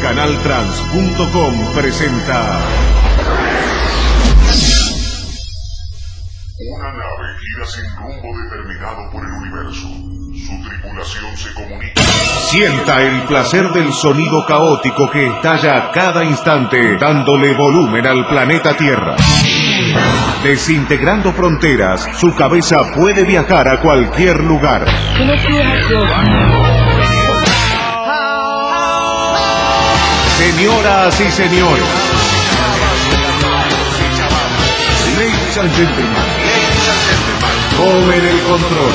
Canaltrans.com presenta... Una nave gira sin rumbo determinado por el universo. Su tripulación se comunica. Sienta el placer del sonido caótico que estalla a cada instante, dándole volumen al planeta Tierra. Desintegrando fronteras, su cabeza puede viajar a cualquier lugar. Señoras y señores, ladies and gentlemen, tomen el control.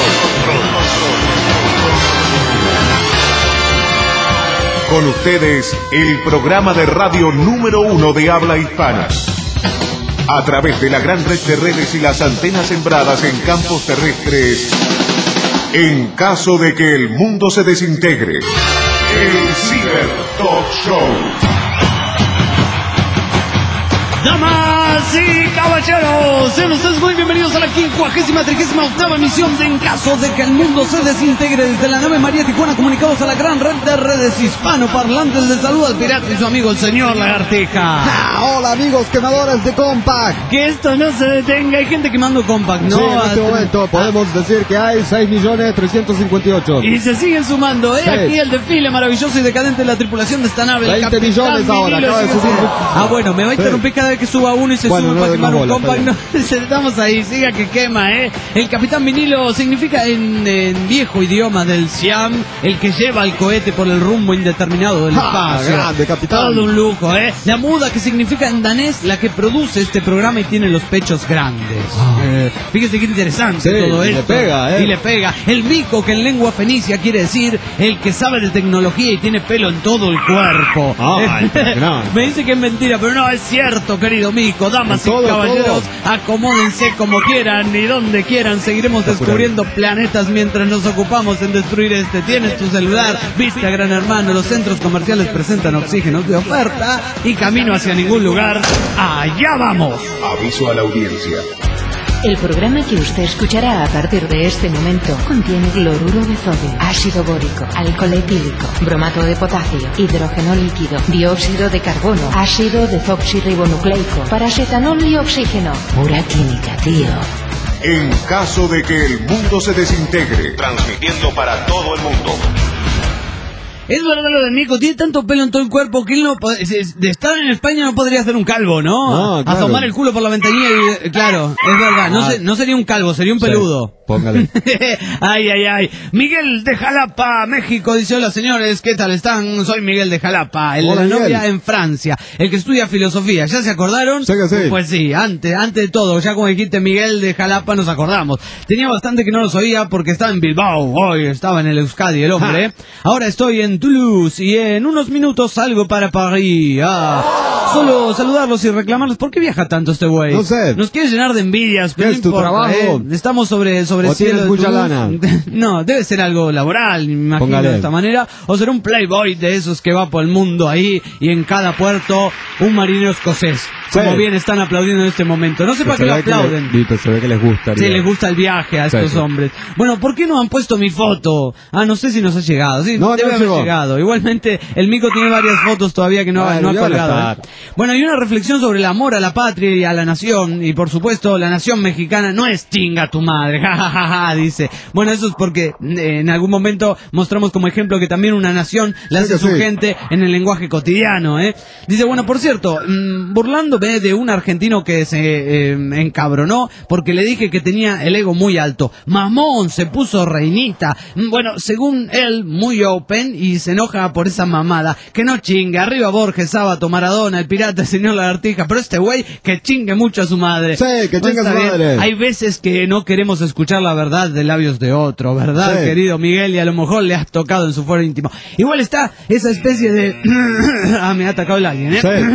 Con ustedes, el programa de radio número 1 de habla hispana. A través de la gran red de redes y las antenas sembradas en campos terrestres, en caso de que el mundo se desintegre, el Ciber Talk Show. Damas y caballeros, sean ustedes muy bienvenidos a la 53ª emisión de En caso de que el mundo se desintegre, desde la nave María Tijuana, comunicados a la gran red de redes hispanoparlantes. Les saluda al pirata y su amigo el señor Lagartija. Hola amigos quemadores de Compact. Que esto no se detenga, hay gente quemando Compact, ¿no? Sí, en este momento podemos decir que hay 6.358.000. Y se siguen sumando, Sí. Aquí el desfile maravilloso y decadente de la tripulación de esta nave. 20 millones ahora, acaba de subir. Bueno, me va a interrumpir cada vez que suba uno y se Bueno, sube no para le quemar demos un bola, Compact. No, estamos ahí, siga que quema, El Capitán Vinilo significa en viejo idioma del Siam el que lleva el cohete por el rumbo indeterminado del espacio. Grande, capitán. Todo un lujo, La muda, que significa en danés la que produce este programa y tiene los pechos grandes. Fíjese qué interesante Sí, todo y le esto. pega, Y le pega. El mico, que en lengua fenicia quiere decir el que sabe de tecnología y tiene pelo en todo el cuerpo. Ay, no. Me dice que es mentira, pero no, es cierto, querido mico. Damas y Todo, caballeros, acomódense como quieran y donde quieran. Seguiremos descubriendo planetas mientras nos ocupamos en destruir este. Tienes tu celular, viste a Gran Hermano, los centros comerciales presentan oxígenos de oferta y camino hacia ningún lugar. ¡Allá vamos! Aviso a la audiencia. El programa que usted escuchará a partir de este momento contiene cloruro de sodio, ácido bórico, alcohol etílico, bromato de potasio, hidrógeno líquido, dióxido de carbono, ácido desoxirribonucleico, paracetanol y oxígeno. Pura química, tío. En caso de que el mundo se desintegre, transmitiendo para todo el mundo. Es verdad lo del mico, tiene tanto pelo en todo el cuerpo que él no de estar en España no podría ser un calvo, ¿no? No, claro. Asomar el culo por la ventanilla y, claro, es verdad, no sería un calvo, sería un peludo. Póngale. Ay. Miguel de Jalapa, México, dice: hola señores, ¿qué tal están? Soy Miguel de Jalapa, el de Hola, la Miguel. novia en Francia, el que estudia filosofía. ¿Ya se acordaron? Sí que sí. Pues sí, antes de todo, ya como dijiste Miguel de Jalapa nos acordamos. Tenía bastante que no los oía porque estaba en Bilbao, hoy estaba en el Euskadi el hombre. Ahora estoy en Toulouse y en unos minutos salgo para París. Solo saludarlos y reclamarlos. ¿Por qué viaja tanto este güey? No sé. Nos quiere llenar de envidias, pero ¿Qué no es tu importa, trabajo? Estamos sobre ¿O el cielo tienes de mucha Toulouse. lana? No, debe ser algo laboral, me imagino, Póngale. de esta manera. O será un playboy de esos que va por el mundo ahí y en cada puerto un marinero escocés. Sí. Como bien están aplaudiendo en este momento. No sé para qué lo aplauden. Pero se ve que les gusta. Sí, les gusta el viaje a Sí, estos sí. hombres. Bueno, ¿por qué no han puesto mi foto? No sé si nos ha llegado. Sí, No, debe no haber llegó. llegado. Igualmente, el mico tiene varias fotos todavía que no ha Bueno, ya van a colgado. estar. Bueno, hay una reflexión sobre el amor a la patria y a la nación. Y por supuesto, la nación mexicana no es chinga tu madre. Ja, dice. Bueno, eso es porque en algún momento mostramos como ejemplo que también una nación la hace que su sí. gente en el lenguaje cotidiano, Dice, bueno, por cierto, burlándome de un argentino que se encabronó porque le dije que tenía el ego muy alto. Mamón, se puso reinita. Bueno, según él, muy open y se enoja por esa mamada. Que no chingue, arriba Borges, Sábato, Maradona, el pirata, el señor Lagartija, pero este güey que chingue mucho a su madre. Sí, que chingue a está su bien. madre. Hay veces que no queremos escuchar la verdad de labios de otro, ¿verdad, Sí. querido Miguel? Y a lo mejor le has tocado en su fuero íntimo. Igual está esa especie de... me ha atacado el alien,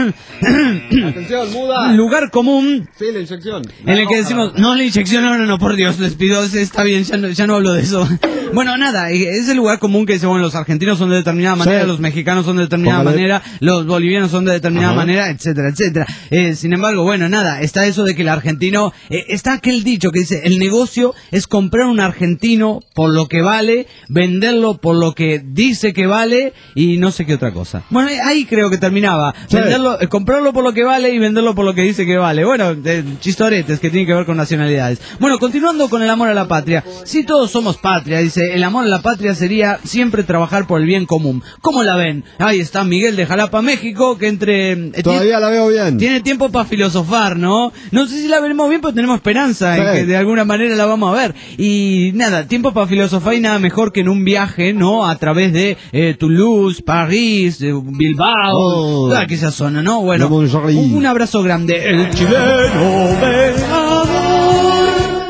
Sí. Atención, muda. Lugar común Sí, la inyección. en el que decimos, no, la inyección, no, por Dios, les pido, está bien, ya no hablo de eso. Bueno, nada, es el lugar común que dice, bueno, los argentinos son de determinada manera, Sí. los mexicanos son de determinada Póngale. manera, los bolivianos son de determinada Ajá. manera, etcétera, etcétera. Sin embargo, bueno, nada, está eso de que el argentino, está aquel dicho que dice, el negocio es comprar un argentino por lo que vale, venderlo por lo que dice que vale y no sé qué otra cosa. Bueno, ahí creo que terminaba. Sí. Comprarlo por lo que vale y venderlo por lo que dice que vale. Bueno, chistoretes que tienen que ver con nacionalidades. Bueno, continuando con el amor a la patria. Si todos somos patria, dice, el amor a la patria sería siempre trabajar por el bien común. ¿Cómo la ven? Ahí está Miguel de Jalapa, México, que Todavía la veo bien. tiene tiempo para filosofar, ¿no? No sé si la veremos bien, pero tenemos esperanza en que de alguna manera la vamos a ver. Y nada, tiempo para filosofar y nada mejor que en un viaje, ¿no? A través de Toulouse, París, Bilbao, toda aquella zona, ¿no? Bueno, un abrazo grande. El chileno vengador.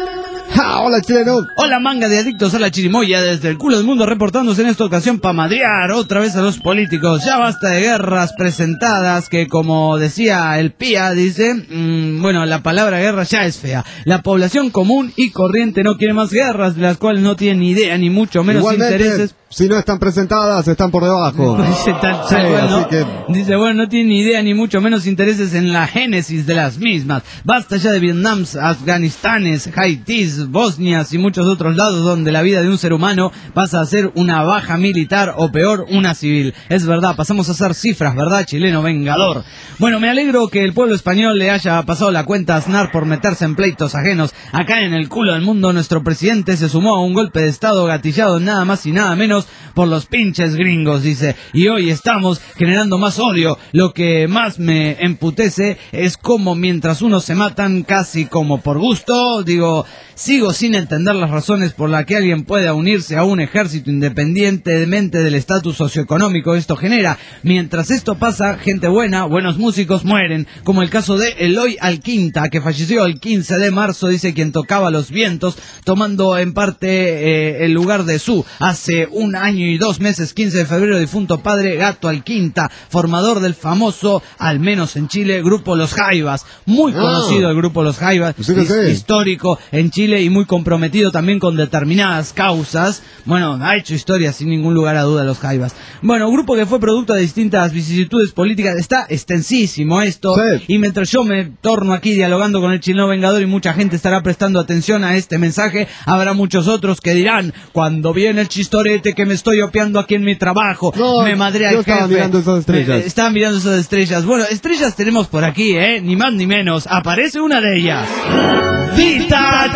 ¡Ja! ¡Hola, chileno! Hola, manga de adictos a la chirimoya, desde el culo del mundo reportándose en esta ocasión para madrear otra vez a los políticos. Ya basta de guerras presentadas que, como decía el Pía, dice, bueno, la palabra guerra ya es fea. La población común y corriente no quiere más guerras, de las cuales no tiene ni idea, ni mucho menos Igualmente, intereses. si no están presentadas, están por debajo. Dice, tal cual, ¿no? Dice, bueno, no tiene ni idea ni mucho menos intereses en la génesis de las mismas. Basta ya de Vietnams, Afganistanes, Haitis, Bosnias y muchos otros lados donde la vida de un ser humano pasa a ser una baja militar o peor, una civil. Es verdad, pasamos a hacer cifras, ¿verdad, chileno vengador? Bueno, me alegro que el pueblo español le haya pasado la cuenta a Aznar por meterse en pleitos ajenos. Acá en el culo del mundo nuestro presidente se sumó a un golpe de estado gatillado nada más y nada menos por los pinches gringos, dice, y hoy estamos generando más odio. Lo que más me emputece es como mientras unos se matan casi como por gusto, digo, sigo sin entender las razones por las que alguien pueda unirse a un ejército independientemente del estatus socioeconómico que esto genera. Mientras esto pasa, gente buena, buenos músicos mueren, como el caso de Eloy Alquinta, que falleció el 15 de marzo, dice, quien tocaba los vientos, tomando en parte el lugar de su hace un año y 2 meses, 15 de febrero, difunto padre Gato Alquinta, formador del famoso, al menos en Chile, grupo Los Jaivas. Muy conocido el grupo Los Jaivas, histórico en Chile y muy comprometido también con determinadas causas. Bueno, ha hecho historia sin ningún lugar a duda Los Jaivas. Bueno, grupo que fue producto de distintas vicisitudes políticas. Está extensísimo esto, y mientras yo me torno aquí dialogando con el chileno vengador y mucha gente estará prestando atención a este mensaje, habrá muchos otros que dirán, cuando viene el chistorete que me estoy opeando aquí en mi trabajo, me madrea el jefe. Estaba mirando esas estrellas. Estaba mirando esas estrellas. Bueno, estrellas tenemos por aquí, ni más ni menos. Aparece una de ellas. Dita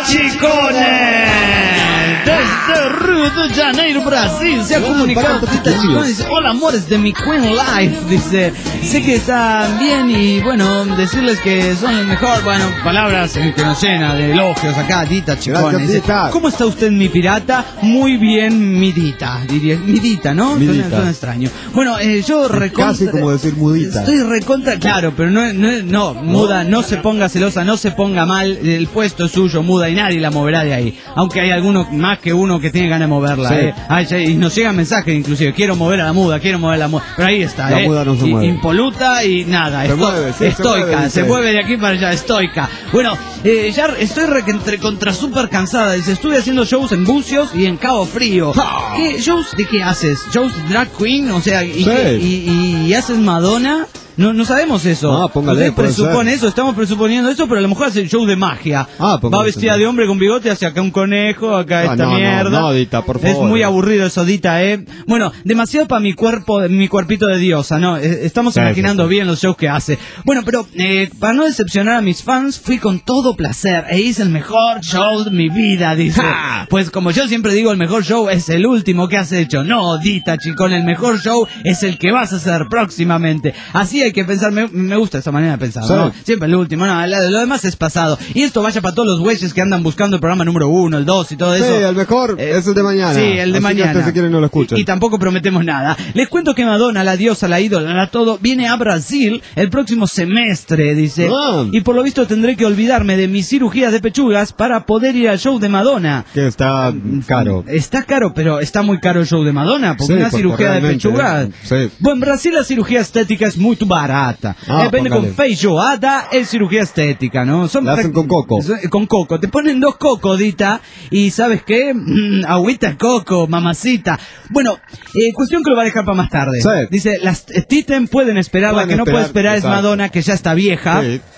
Chicone, desde Rio de Janeiro, Brasil, se ha comunicado con Dita Chicone, dice, hola amores de mi Queen Life, dice, sé que están bien y bueno, decirles que son el mejor, bueno, palabras que nos llena de elogios acá, Dita Chicone, dice, ¿cómo está usted mi pirata? Muy bien, mi Dita, diría, mi Dita, ¿no? Suena extraño. Bueno, yo recontra... Casi como decir mudita. Estoy recontra, claro, pero no, muda, no se ponga celosa, no se ponga mal, el puesto es suyo, muda, y nadie la moverá de ahí. Aunque hay alguno más que uno que tiene ganas de moverla, y nos llegan mensajes inclusive, quiero mover a la muda, pero ahí está, la muda no se mueve. Impoluta y nada, estoica, se mueve de aquí para allá, estoica. Bueno, ya estoy contra súper cansada, dice, estuve haciendo shows en Bucios y en Cabo Frío. ¿Qué shows de qué haces? ¿Shows drag queen? O sea, y haces Madonna? No sabemos eso. Póngale, usted presupone eso, estamos presuponiendo eso, pero a lo mejor hace el show de magia. Va vestida de hombre con bigote, hacia acá un conejo, acá esta mierda. No, Dita, por favor. Es muy aburrido eso, Dita, Bueno, demasiado para mi cuerpito de diosa, ¿no? Estamos imaginando bien los shows que hace. Bueno, pero para no decepcionar a mis fans, fui con todo placer e hice el mejor show de mi vida, dice. Pues como yo siempre digo, el mejor show es el último que has hecho. No, Dita, chicón, el mejor show es el que vas a hacer próximamente. Así hay que pensar, me gusta esa manera de pensar, ¿no? Siempre el último, lo demás es pasado. Y esto vaya para todos los güeyes que andan buscando el programa número 1, el 2 y todo eso. Sí, el mejor es el de mañana. Sí, el de mañana. Que si quieren no lo escuchan. Y tampoco prometemos nada. Les cuento que Madonna, la diosa, la ídola, la todo, viene a Brasil el próximo semestre, dice. Y por lo visto tendré que olvidarme de mis cirugías de pechugas para poder ir al show de Madonna. Que está caro. Está caro, pero está muy caro el show de Madonna, porque una cirugía de pechugas. Bueno, en Brasil la cirugía estética es muy barata. Depende con feijoada es cirugía estética, ¿no? La hacen con coco. Con coco. Te ponen 2 cocos, Dita, y ¿sabes qué? Agüita coco, mamacita. Bueno, cuestión que lo va a dejar para más tarde. Dice, las Titen pueden esperar, la que no puede esperar es Madonna, que ya está vieja.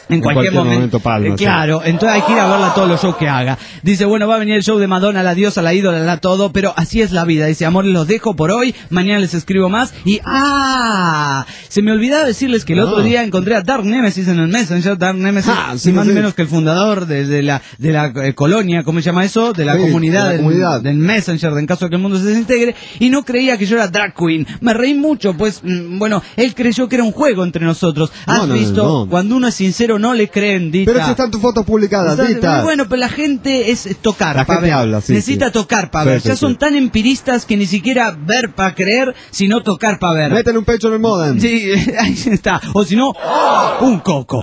En cualquier momento palma, claro, entonces hay que ir a verla a todos los shows que haga. Dice, bueno, va a venir el show de Madonna, la diosa, la ídola, la todo, pero así es la vida. Dice, amores, los dejo por hoy, mañana les escribo más. Y, se me olvidaba decirles que el otro día encontré a Dark Nemesis en el Messenger. Dark Nemesis, más o menos que el fundador de la colonia, ¿cómo se llama eso? De la comunidad, del Messenger, en caso de que el mundo se desintegre. Y no creía que yo era drag queen. Me reí mucho, pues, bueno, él creyó que era un juego entre nosotros. ¿Has visto? Cuando uno es sincero, no le creen, Dita. Pero si están tus fotos publicadas, Dita. Bueno, pero la gente es tocar, la gente habla, necesita tocar para ver. Ya son tan empiristas que ni siquiera ver para creer, sino tocar para ver. Métele un pecho en el modem. Sí, ahí está. O si no, un coco.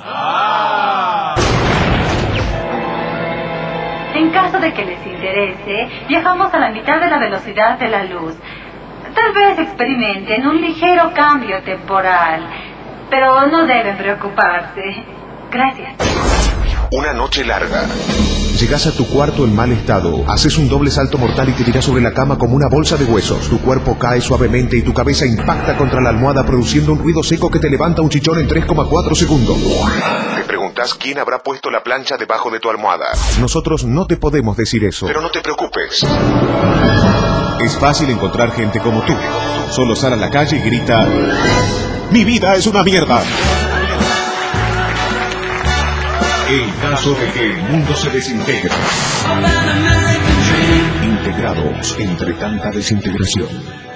En caso de que les interese, viajamos a la mitad de la velocidad de la luz. Tal vez experimenten un ligero cambio temporal, pero no deben preocuparse. Gracias. Una noche larga. Llegas a tu cuarto en mal estado, haces un doble salto mortal y te tiras sobre la cama como una bolsa de huesos. Tu cuerpo cae suavemente y tu cabeza impacta contra la almohada produciendo un ruido seco que te levanta un chichón en 3,4 segundos. Te preguntas quién habrá puesto la plancha debajo de tu almohada. Nosotros no te podemos decir eso, pero no te preocupes. Es fácil encontrar gente como tú. Solo sal a la calle y grita: ¡mi vida es una mierda! El caso de que el mundo se desintegra. Integrados entre tanta desintegración.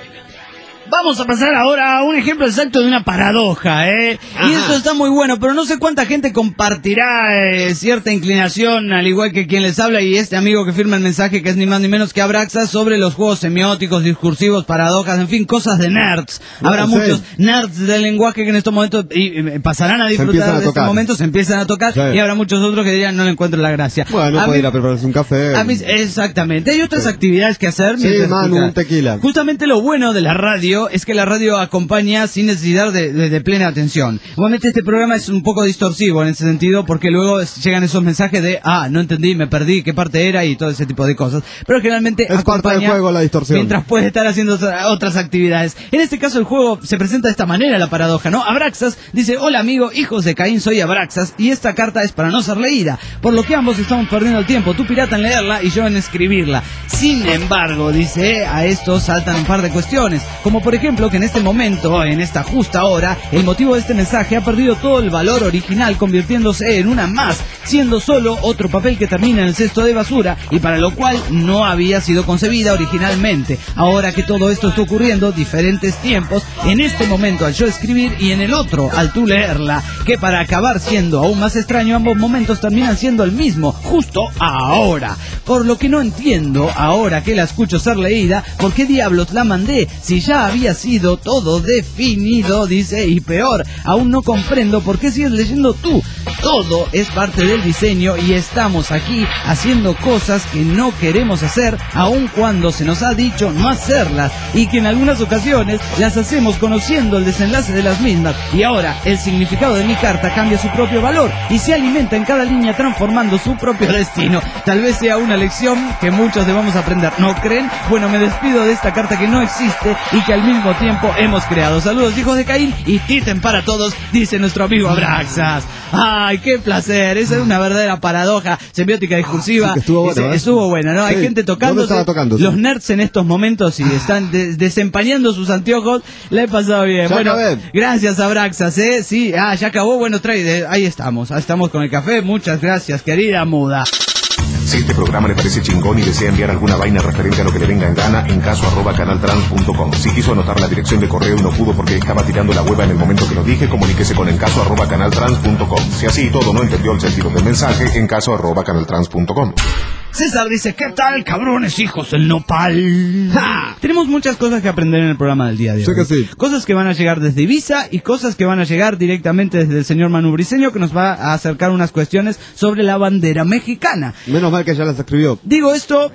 Vamos a pasar ahora a un ejemplo exacto de una paradoja, Y esto está muy bueno, pero no sé cuánta gente compartirá cierta inclinación, al igual que quien les habla y este amigo que firma el mensaje, que es ni más ni menos que Abraxas, sobre los juegos semióticos, discursivos, paradojas, en fin, cosas de nerds. Habrá muchos nerds del lenguaje que en estos momentos pasarán a disfrutar de estos momentos, se empiezan a tocar, y habrá muchos otros que dirían no le encuentro la gracia. Bueno, puede ir a prepararse un café. Exactamente, hay otras actividades que hacer. Sí, Manu, un tequila. Justamente lo bueno de la radio es que la radio acompaña sin necesidad de plena atención. Igualmente este programa es un poco distorsivo en ese sentido, porque luego llegan esos mensajes de no entendí, me perdí, qué parte era y todo ese tipo de cosas. Pero generalmente es parte del juego la distorsión. Mientras puede estar haciendo otras actividades. En este caso el juego se presenta de esta manera, la paradoja, ¿no? Abraxas dice: hola amigo, hijos de Caín, soy Abraxas y esta carta es para no ser leída, por lo que ambos estamos perdiendo el tiempo, tú pirata en leerla y yo en escribirla. Sin embargo, dice, a esto saltan un par de cuestiones, como por ejemplo que en este momento, en esta justa hora, el motivo de este mensaje ha perdido todo el valor original, convirtiéndose en una más, siendo solo otro papel que termina en el cesto de basura y para lo cual no había sido concebida originalmente. Ahora que todo esto está ocurriendo, diferentes tiempos, en este momento al yo escribir y en el otro al tú leerla, que para acabar siendo aún más extraño, ambos momentos terminan siendo el mismo, justo ahora. Por lo que no entiendo, ahora que la escucho ser leída, ¿por qué diablos la mandé si ya había sido todo definido? Dice, y peor, aún no comprendo por qué sigues leyendo tú. Todo es parte del diseño y estamos aquí haciendo cosas que no queremos hacer, aun cuando se nos ha dicho no hacerlas, y que en algunas ocasiones las hacemos conociendo el desenlace de las mismas, y ahora el significado de mi carta cambia su propio valor y se alimenta en cada línea transformando su propio destino. Tal vez sea una lección que muchos debamos aprender, ¿no creen? Bueno, me despido de esta carta que no existe y que al mismo tiempo hemos creado. Saludos, hijos de Caín, y titen para todos, dice nuestro amigo Abraxas. ¡Ay, qué placer! Esa es una verdadera paradoja semiótica discursiva. Sí, estuvo buena, ¿no? Sí. Hay gente tocándose. Los nerds en estos momentos y están desempañando sus anteojos. La he pasado bien. Ya bueno, acabé. gracias Abraxas, Sí, ya acabó. Bueno, ahí estamos. Estamos con el café. Muchas gracias, querida muda. Si este programa le parece chingón y desea enviar alguna vaina referente a lo que le venga en gana, en caso @canaltrans.com. Si quiso anotar la dirección de correo y no pudo porque estaba tirando la hueva en el momento que lo dije, comuníquese con encaso @canaltrans.com. Si así y todo no entendió el sentido del mensaje, encaso @canaltrans.com. César dice, ¿qué tal, cabrones hijos del nopal? ¡Ja! Tenemos muchas cosas que aprender en el programa del día de hoy. Sí que sí. Cosas que van a llegar desde Ibiza y cosas que van a llegar directamente desde el señor Manu Briseño, que nos va a acercar unas cuestiones sobre la bandera mexicana. Menos mal que ya las escribió. Digo esto,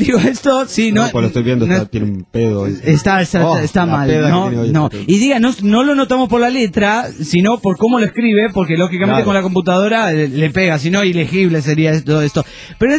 sí, no. No, pues lo estoy viendo, tiene un pedo. Está mal, no. Y diga, no lo notamos por la letra, sino por cómo lo escribe, porque lógicamente con la computadora le pega, si no, ilegible sería todo esto. Pero en este caso,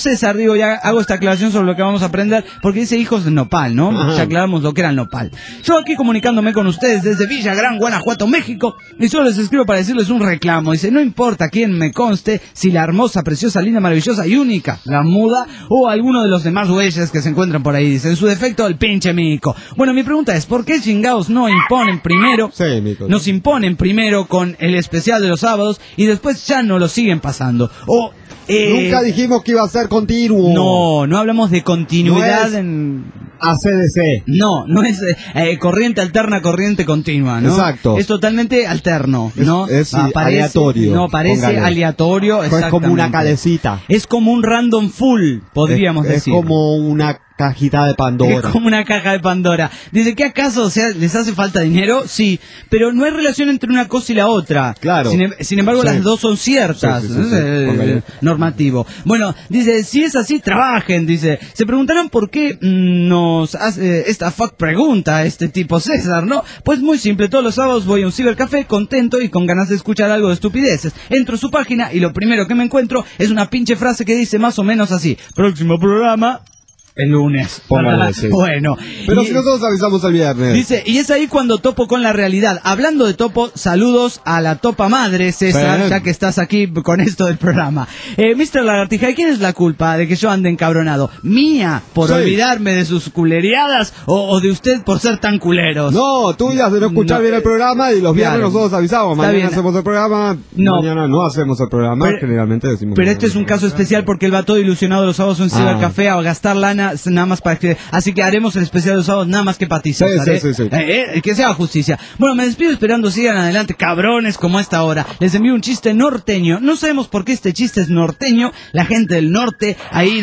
César, digo, ya hago esta aclaración sobre lo que vamos a aprender, porque dice hijos de nopal, ¿no? Ajá. Ya aclaramos lo que era el nopal. Yo aquí comunicándome con ustedes desde Villagrán, Guanajuato, México, y solo les escribo para decirles un reclamo. Dice, no importa quién me conste, si la hermosa, preciosa, linda, maravillosa y única, la muda, o alguno de los demás güeyes que se encuentran por ahí. Dice, en su defecto, el pinche mico. Bueno, mi pregunta es, ¿por qué chingados no imponen primero? Sí, mico. Nos imponen primero con el especial de los sábados y después ya no lo siguen pasando. O Nunca dijimos que iba a ser continuo. no hablamos de continuidad No es en... ACDC. No es corriente alterna, corriente continua, ¿no? Exacto. Es totalmente alterno, ¿no? Es Parece- aleatorio. No, parece Póngale. aleatorio, Es como una exactamente. calecita. Es como un random full, podríamos es decir. como una cajita de Pandora. Es como una caja de Pandora. Dice, ¿qué acaso, o sea, les hace falta dinero? Sí, pero no hay relación entre una cosa y la otra. Claro. Sin embargo, Sí. las dos son ciertas. Sí, sí, ¿no? sí, sí. Póngale. Normativo. Bueno, dice, si es así, trabajen, dice. Se preguntarán por qué nos hace esta fuck pregunta este tipo César, ¿no? Pues muy simple, todos los sábados voy a un cibercafé contento y con ganas de escuchar algo de estupideces. Entro a su página y lo primero que me encuentro es una pinche frase que dice más o menos así. Próximo programa... el lunes. Póngale, sí. Bueno. Pero y- si nosotros avisamos el viernes. Dice, y es ahí cuando topo con la realidad. Hablando de topo, saludos a la topa madre, César, Bien. ya que estás aquí con esto del programa. Mr. Lagartija, ¿de quién es la culpa de que yo ande encabronado? ¿Mía por Sí. olvidarme de sus culeriadas o de usted por ser tan culeros? No, tuyas de no escuchar No, bien el programa y los viernes claro. nosotros avisamos. Está Mañana bien. hacemos el programa, No. mañana no hacemos el programa, Pero- generalmente decimos... Pero que este no. es un caso especial porque él va todo ilusionado los sábados a un cibercafé a gastar lana nada más para que... Así que haremos el especial de los sábados nada más que para ti, César, Sí, sí. que sea justicia. Bueno, me despido esperando sigan adelante, cabrones, como a esta hora. Les envío un chiste norteño. No sabemos por qué este chiste es norteño. La gente del norte, ahí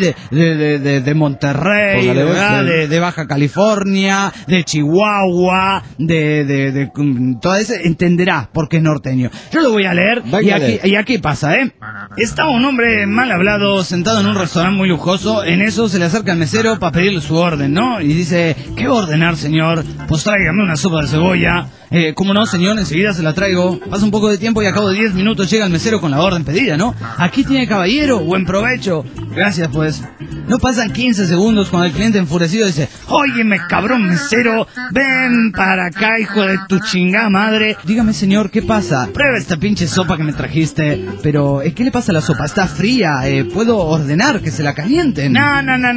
de Monterrey, Póngale, ¿verdad? sí. de Baja California, de Chihuahua, de todo eso, entenderá por qué es norteño. Yo lo voy a leer Véngale. y aquí pasa, ¿eh? Estaba un hombre mal hablado sentado en un restaurante muy lujoso. En eso se le acerca el mesero para pedirle su orden, ¿no? Y dice, ¿qué va a ordenar, señor? Pues tráigame una sopa de cebolla. ¿Cómo no, señor? Enseguida se la traigo. Pasa un poco de tiempo y a cabo de 10 minutos llega el mesero con la orden pedida, ¿no? Aquí tiene, caballero, buen provecho. Gracias, pues. No pasan 15 segundos cuando el cliente enfurecido dice, óyeme, cabrón mesero, ven para acá, hijo de tu chingada madre. Dígame, señor, ¿qué pasa? Prueba esta pinche sopa que me trajiste. Pero, ¿qué le pasa a la sopa? Está fría. ¿Puedo ordenar que se la calienten? No.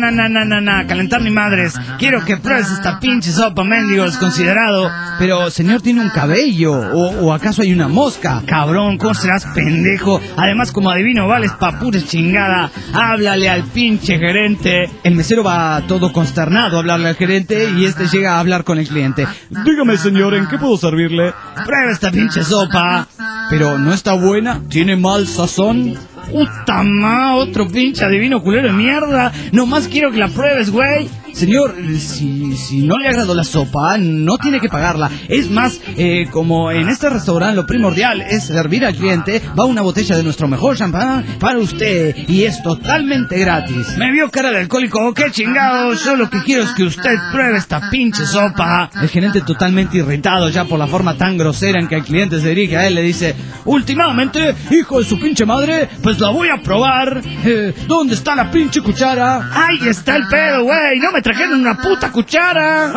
Calentar ni madres. Quiero que pruebes esta pinche sopa, mendigo desconsiderado. Pero, señor, tiene un cabello. ¿O acaso hay una mosca? Cabrón, ¿cómo serás pendejo? Además, como adivino, vales pa' pura chingada. Háblale al pinche gerente. El mesero va todo consternado a hablarle al gerente y este llega a hablar con el cliente. Dígame, señor, ¿en qué puedo servirle? Prueba esta pinche sopa. Pero, ¿no está buena? ¿Tiene mal sazón? Puta ma, otro pinche adivino culero de mierda. Nomás quiero que la pruebes, güey. Señor, si no le agradó la sopa, no tiene que pagarla. Es más, como en este restaurante lo primordial es servir al cliente, va una botella de nuestro mejor champán para usted y es totalmente gratis. Me vio cara de alcohólico, qué chingados, yo lo que quiero es que usted pruebe esta pinche sopa. El gerente totalmente irritado ya por la forma tan grosera en que el cliente se dirige a él le dice, últimamente, hijo de su pinche madre, pues la voy a probar. ¿Dónde está la pinche cuchara? Ahí está el pedo, güey, no me trajeron una puta cuchara.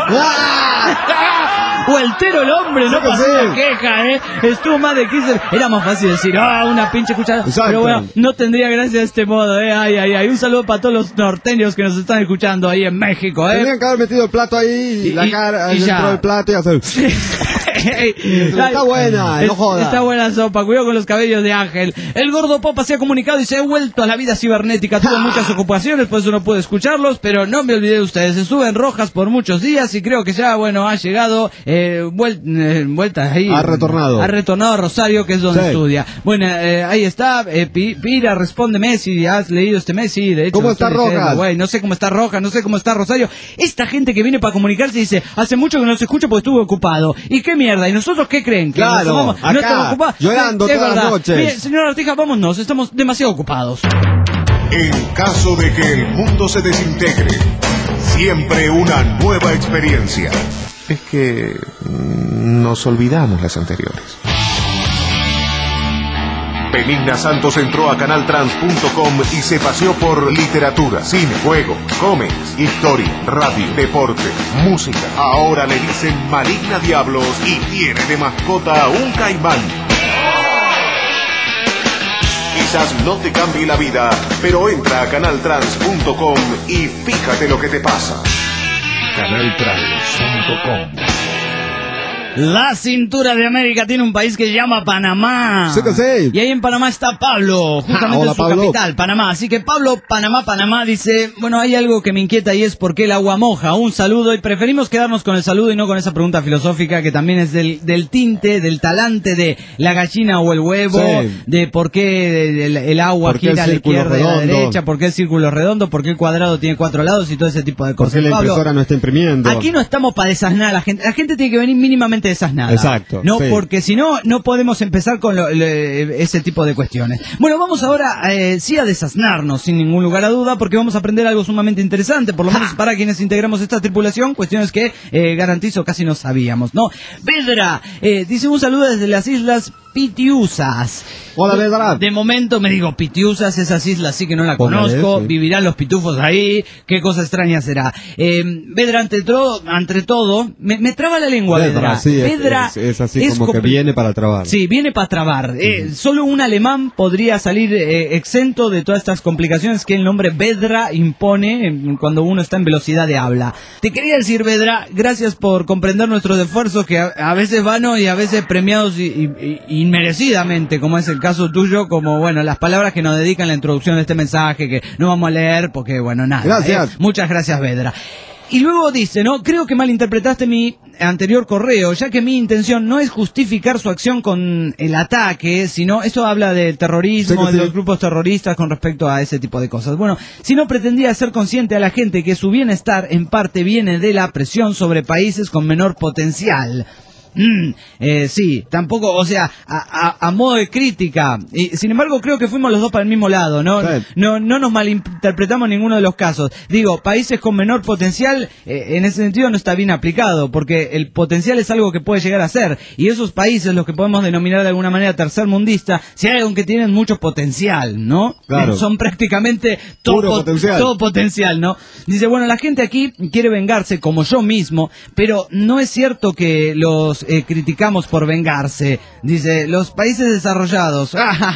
Vueltero el hombre, no Sí que pasó sí. la queja, estuvo más de 15. Era más fácil decir, una pinche cuchara. Exacto. Pero bueno, no tendría gracia de este modo, ay. Un saludo para todos los norteños que nos están escuchando ahí en México, Tenían que haber metido el plato ahí y la cara y dentro ya. del plato y hacer... Está buena, no joda. Está buena la sopa, cuidado con los cabellos de Ángel. El gordo Popa se ha comunicado y se ha vuelto a la vida cibernética. Tuvo muchas ocupaciones, por eso no pude escucharlos, pero no me olvidé de ustedes. Estuve en Rojas por muchos días y creo que ya, ha llegado, vuelta ahí. Ha retornado. Ha retornado a Rosario, que es donde Sí. estudia. Bueno, ahí está, Pira, respóndeme si has leído este mes, sí, de hecho. ¿Cómo lo está estoy leyendo, Rojas? güey. No sé cómo está Rojas, no sé cómo está Rosario. Esta gente que viene para comunicarse dice, hace mucho que no se escucha porque estuve ocupado. ¿Y qué mierda? ¿Y nosotros qué creen? ¿Que Claro, nos tomamos? acá, ¿No estamos ocupados? llorando Sí, es todas las verdad. noches. Mire, señora Artija, vámonos, estamos demasiado ocupados. En caso de que el mundo se desintegre, siempre una nueva experiencia. Es que nos olvidamos las anteriores. Benigna Santos entró a canaltrans.com y se paseó por literatura, cine, juegos, cómics, historia, radio, deporte, música. Ahora le dicen Maligna Diablos y tiene de mascota a un caimán. Quizás no te cambie la vida, pero entra a canaltrans.com y fíjate lo que te pasa. canaltrans.com. La cintura de América tiene un país que se llama Panamá. Sí que sí. Y ahí en Panamá está Pablo, justamente Hola, en su Pablo. capital, Panamá. Así que Pablo, Panamá, dice, bueno, hay algo que me inquieta y es por qué el agua moja. Un saludo, y preferimos quedarnos con el saludo y no con esa pregunta filosófica que también es del tinte, del talante de la gallina o el huevo, Sí. de por qué el agua ¿Por qué gira a el la círculo izquierda y a la redondo? derecha, por qué el círculo redondo, por qué el cuadrado tiene 4 lados y todo ese tipo de ¿Por cosas. qué la Pablo, impresora no está imprimiendo? aquí no estamos para desasnar a la gente. La gente tiene que venir mínimamente desasnada. Exacto, No, sí. porque si no, no podemos empezar con ese tipo de cuestiones. Bueno, vamos ahora sí a desasnarnos, sin ningún lugar a duda, porque vamos a aprender algo sumamente interesante, por lo menos para quienes integramos esta tripulación, cuestiones que garantizo casi no sabíamos, ¿no? Vedra, dice un saludo desde las Islas Pitiusas. Hola, Vedra. De momento me digo Pitiusas, esas islas sí que no la Póngale, conozco, sí. vivirán los pitufos ahí, qué cosa extraña será. Vedra, ante todo, me traba la lengua, Vedra. Sí, Vedra es así es como que viene para trabar. Sí, viene para trabar. Solo un alemán podría salir exento de todas estas complicaciones que el nombre Vedra impone cuando uno está en velocidad de habla. Te quería decir, Vedra, gracias por comprender nuestros esfuerzos, que a veces vanos y a veces premiados y inmerecidamente, como es el caso tuyo, como, bueno, las palabras que nos dedican la introducción de este mensaje, que no vamos a leer porque, bueno, nada. Gracias. Muchas gracias, Vedra. Y luego dice, ¿no? Creo que malinterpretaste mi anterior correo, ya que mi intención no es justificar su acción con el ataque, sino, esto habla del terrorismo, Sí, de sí. los grupos terroristas con respecto a ese tipo de cosas. Bueno, sino pretendía hacer consciente a la gente que su bienestar en parte viene de la presión sobre países con menor potencial. Sí, tampoco, o sea, a modo de crítica. Y, sin embargo, creo que fuimos los dos para el mismo lado, ¿no? Sí. No nos malinterpretamos en ninguno de los casos. Digo, países con menor potencial, en ese sentido no está bien aplicado, porque el potencial es algo que puede llegar a ser. Y esos países, los que podemos denominar de alguna manera tercermundista, si hay algo que tienen mucho potencial, ¿no? Claro. Son prácticamente Puro potencial. todo potencial, ¿no? Dice, bueno, la gente aquí quiere vengarse como yo mismo, pero no es cierto que los criticamos por vengarse. Dice, los países desarrollados,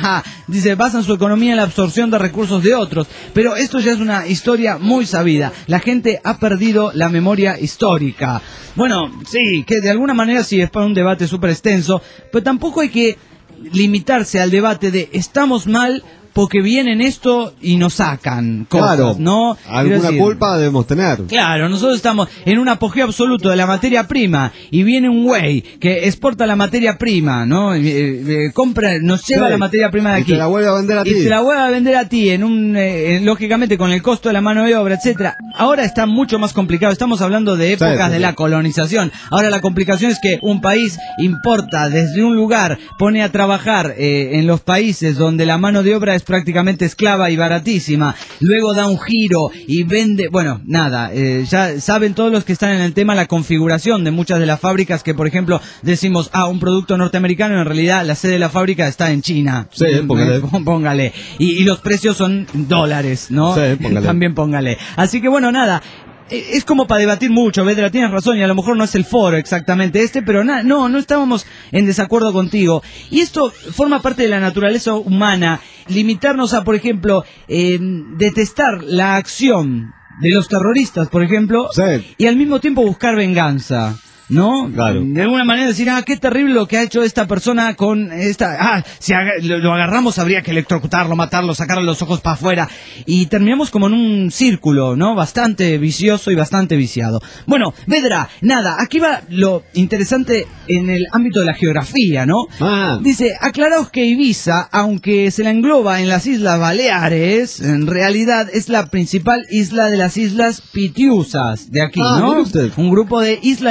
dice, basan su economía en la absorción de recursos de otros, pero esto ya es una historia muy sabida. La gente ha perdido la memoria histórica. Bueno, sí, que de alguna manera sí es para un debate súper extenso, pero tampoco hay que limitarse al debate de estamos mal porque vienen esto y nos sacan cosas, Claro, ¿no? Quiero alguna decir, culpa debemos tener. claro, nosotros estamos en un apogeo absoluto de la materia prima y viene un güey que exporta la materia prima, ¿no? Compra, nos lleva Sí, la materia prima de y aquí. te la vuelve a vender a ti. Y te la vuelve a vender a ti lógicamente con el costo de la mano de obra, etcétera. Ahora está mucho más complicado. Estamos hablando de épocas sí, de sí. la colonización. Ahora la complicación es que un país importa desde un lugar, pone a trabajar en los países donde la mano de obra es prácticamente esclava y baratísima, luego da un giro y vende, bueno, nada, ya saben todos los que están en el tema la configuración de muchas de las fábricas que, por ejemplo, decimos, un producto norteamericano, en realidad la sede de la fábrica está en China. Sí, póngale. Póngale. Y los precios son dólares, ¿no? Sí, póngale. También póngale. Así que bueno, nada. Es como para debatir mucho, Vedra, tienes razón, y a lo mejor no es el foro exactamente pero no estábamos en desacuerdo contigo. Y esto forma parte de la naturaleza humana, limitarnos a, por ejemplo, detestar la acción de los terroristas, por ejemplo, Sí. y al mismo tiempo buscar venganza. ¿No? Claro. De alguna manera decir, qué terrible lo que ha hecho esta persona con esta... si lo agarramos habría que electrocutarlo, matarlo, sacarle los ojos para afuera. Y terminamos como en un círculo, ¿no? Bastante vicioso y bastante viciado. Bueno, Vedra, nada, aquí va lo interesante en el ámbito de la geografía, ¿no? Dice, aclaraos que Ibiza, aunque se la engloba en las Islas Baleares, en realidad es la principal isla de las Islas Pitiusas de aquí, ¿no? mire usted. Un grupo de Isla de los Pitius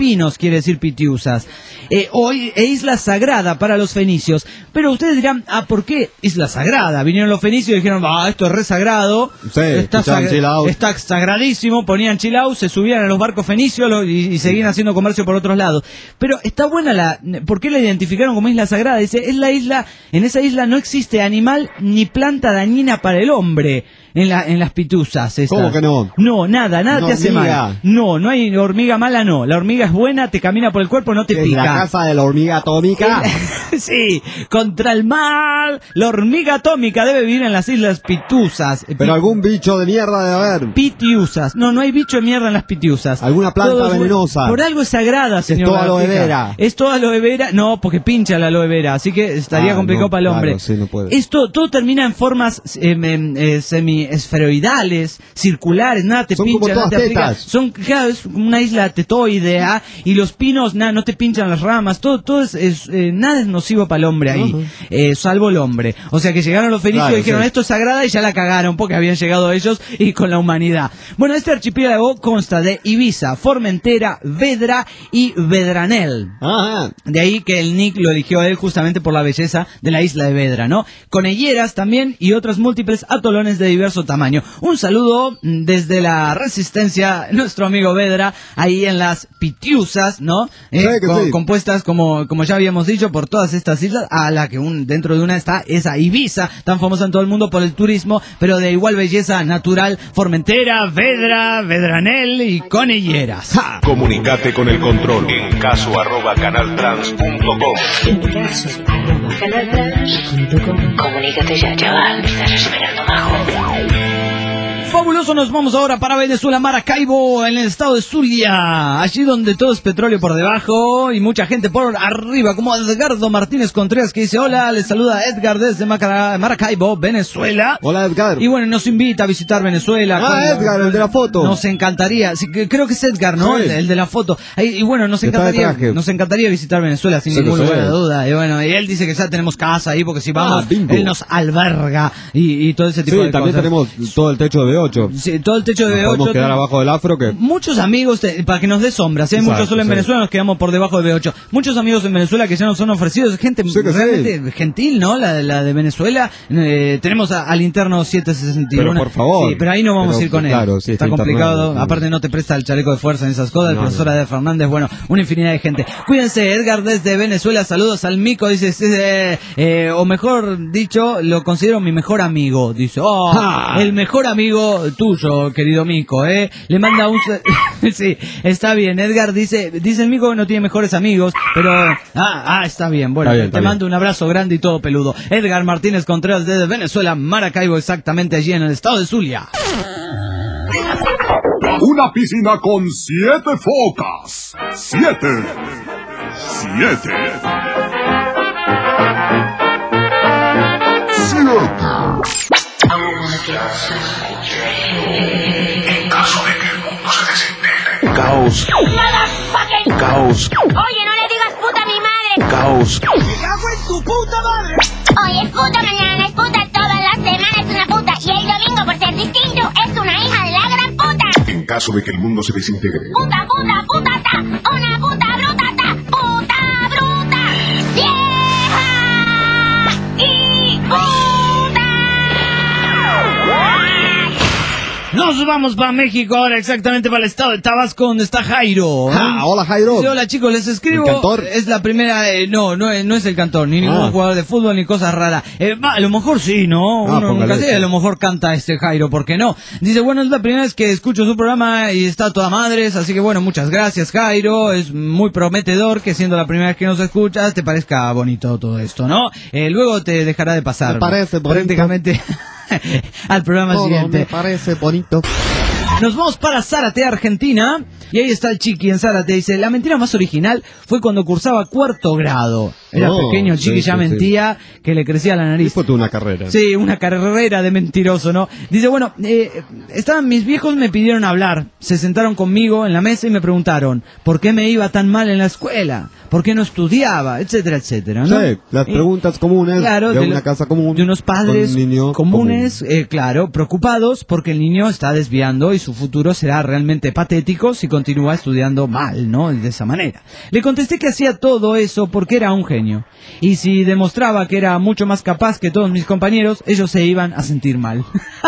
pinos quiere decir Pitiusas. Hoy isla sagrada para los fenicios. Pero ustedes dirán, ¿por qué isla sagrada? Vinieron los fenicios y dijeron, esto es re sagrado, Sí, está está sagradísimo, ponían chill out, se subían a los barcos fenicios y seguían haciendo comercio por otros lados. Pero está buena ¿por qué la identificaron como isla sagrada? Dice, es la isla, en esa isla no existe animal ni planta dañina para el hombre. En las pituzas estas. ¿Cómo que no? No, nada te hace hormiga. mal. No hay hormiga mala, no. La hormiga es buena, te camina por el cuerpo, no te ¿Es pica. la casa de la hormiga atómica? Sí, contra el mal. La hormiga atómica debe vivir en las islas pituzas. Pero algún bicho de mierda debe haber. Pitiusas. No hay bicho de mierda en las pitiusas. ¿Alguna planta venenosa? Por algo es sagrada, señor. Es toda aloe vera. Es toda aloe vera. No, porque pincha la aloe vera. Así que estaría complicado para el hombre. Claro, sí, no puede. Esto todo termina en formas semi-esferoidales, circulares. Nada te Son pincha, como nada te todas aplica. tetas. Es una isla tetoidea. Y los pinos, no te pinchan las ramas. Todo es nada es nocivo para el hombre ahí. Salvo el hombre. O sea que llegaron los fenicios y dijeron, esto es sagrada, y ya la cagaron porque habían llegado ellos y con la humanidad. Bueno, este archipiélago consta de Ibiza, Formentera, Vedra y Vedranel. De ahí que el Nick lo eligió a él justamente por la belleza de la isla de Vedra, ¿no? Conelleras también y otros múltiples atolones de diverso tamaño. Un saludo desde la Resistencia, nuestro amigo Vedra, ahí en las Pitiusas, ¿no? Sí. Compuestas, como ya habíamos dicho, por todas estas islas, a la que dentro de una está esa Ibiza, tan famosa en todo el mundo por el turismo, pero de igual belleza natural, Formentera, Vedra, Vedranel y Conelleras. ¡Ja! Comunicate con el control en caso@canaltrans.com. Canaltrans.com. Comunícate ya, chaval. Me estás esperando, majo. Fabuloso, nos vamos ahora para Venezuela, Maracaibo, en el estado de Zulia, allí donde todo es petróleo por debajo y mucha gente por arriba, como Edgardo Martínez Contreras, que dice, hola, les saluda Edgar desde Maracaibo, Venezuela. Hola, Edgar. Y bueno, nos invita a visitar Venezuela. Edgar, el de la foto. Nos encantaría, sí, creo que es Edgar, ¿no? Sí. El de la foto. Y bueno, nos Está de traje. encantaría visitar Venezuela sin Sí, ninguna lo sé. duda. Y bueno, y él dice que ya tenemos casa ahí, porque si vamos, bingo. él nos alberga y todo ese tipo de también cosas. tenemos todo el techo de B8. Sí, todo el techo de Nos B8. podemos quedar abajo del afro que... Muchos amigos, para que nos dé sombra, si hay Exacto, mucho sol en sí. Venezuela, nos quedamos por debajo de B8. Muchos amigos en Venezuela que ya nos son ofrecidos, gente Sí que realmente gentil, ¿no? La de Venezuela. Tenemos al interno 761. Pero por favor. Sí, pero ahí no vamos Pero, a ir con él. claro, sí, está está complicado. internado. Aparte no te presta el chaleco de fuerza en esas cosas. El No, profesor no. Eder Fernández, bueno, una infinidad de gente. Cuídense, Edgar desde Venezuela. Saludos al Mico, dice, o mejor dicho, lo considero mi mejor amigo. Dice, el mejor amigo tuyo, querido Mico, Le manda un... Sí, está bien. Edgar dice el Mico que no tiene mejores amigos, pero... está bien. Bueno, Está bien, te mando un abrazo grande y todo peludo. Edgar Martínez Contreras desde Venezuela, Maracaibo, exactamente allí en el estado de Zulia. Una piscina con 7 focas. 7. En caso de que el mundo se desintegre. Caos. Caos. Oye, no le digas puta a mi madre. Caos. ¡Me cago en tu puta madre! Hoy es puta, mañana es puta, todas las semanas es una puta. Y el domingo, por ser distinto, es una hija de la gran puta. En caso de que el mundo se desintegre. Puta, puta, puta, ta. Una puta bruta, ta. Puta bruta. Vieja y puta. Nos vamos para México ahora, exactamente para el estado de Tabasco, donde está Jairo. Hola, Jairo. Sí, hola chicos, les escribo. ¿El cantor? Es la primera, no es el cantor, ni ningún jugador de fútbol, ni cosas raras. A lo mejor sí, ¿no? Uno póngale nunca sabe, eso. a lo mejor canta Jairo, ¿por qué no? Dice, bueno, es la primera vez que escucho su programa y está toda madres, así que bueno, muchas gracias Jairo, es muy prometedor que siendo la primera vez que nos escuchas te parezca bonito todo esto, ¿no? Luego te dejará de pasar. Me parece bonito. Prácticamente al programa Todo siguiente. me parece bonito. Nos vamos para Zárate, Argentina, y ahí está el Chiqui en Zárate. Dice, la mentira más original fue cuando cursaba 4º grado. Era pequeño, el Chiqui sí, ya sí, mentía que le crecía la Y nariz. fue toda una carrera. Sí, una carrera de mentiroso, ¿no? Dice, bueno, mis viejos me pidieron hablar. Se sentaron conmigo en la mesa y me preguntaron, ¿por qué me iba tan mal en la escuela? por qué no estudiaba, etcétera, etcétera, ¿no? Sí, las preguntas comunes de una casa común. De unos padres con un niño comunes, común. claro, preocupados porque el niño está desviando y su futuro será realmente patético si continúa estudiando mal, ¿no? De esa manera. Le contesté que hacía todo eso porque era un genio. Y si demostraba que era mucho más capaz que todos mis compañeros, ellos se iban a sentir mal.